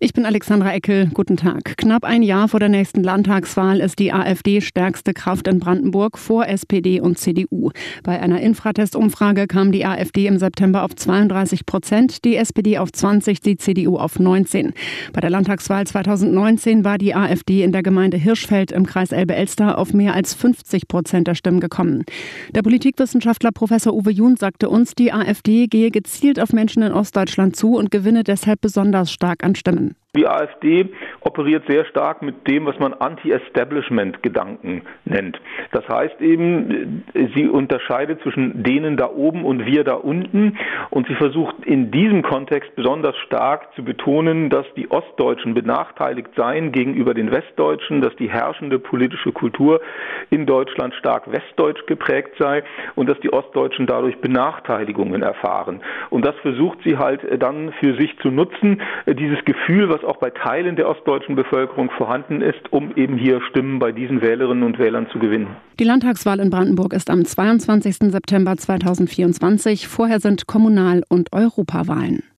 Ich bin Alexandra Eckel. Guten Tag. Knapp ein Jahr vor der nächsten Landtagswahl ist die AfD stärkste Kraft in Brandenburg vor SPD und CDU. Bei einer Infratest-Umfrage kam die AfD im September auf 32%, die SPD auf 20%, die CDU auf 19%. Bei der Landtagswahl 2019 war die AfD in der Gemeinde Hirschfeld im Kreis Elbe-Elster auf mehr als 50% der Stimmen gekommen. Der Politikwissenschaftler Professor Uwe Jun sagte uns, die AfD gehe gezielt auf Menschen in Ostdeutschland zu und gewinne deshalb besonders stark an Stimmen. Die AfD operiert sehr stark mit dem, was man Anti-Establishment-Gedanken nennt. Das heißt eben, sie unterscheidet zwischen denen da oben und wir da unten. Und sie versucht in diesem Kontext besonders stark zu betonen, dass die Ostdeutschen benachteiligt seien gegenüber den Westdeutschen, dass die herrschende politische Kultur in Deutschland stark westdeutsch geprägt sei und dass die Ostdeutschen dadurch Benachteiligungen erfahren. Und das versucht sie halt dann für sich zu nutzen, dieses Gefühl, was auch bei Teilen der ostdeutschen Bevölkerung vorhanden ist, um eben hier Stimmen bei diesen Wählerinnen und Wählern zu gewinnen. Die Landtagswahl in Brandenburg ist am 22. September 2024. Vorher sind Kommunal- und Europawahlen.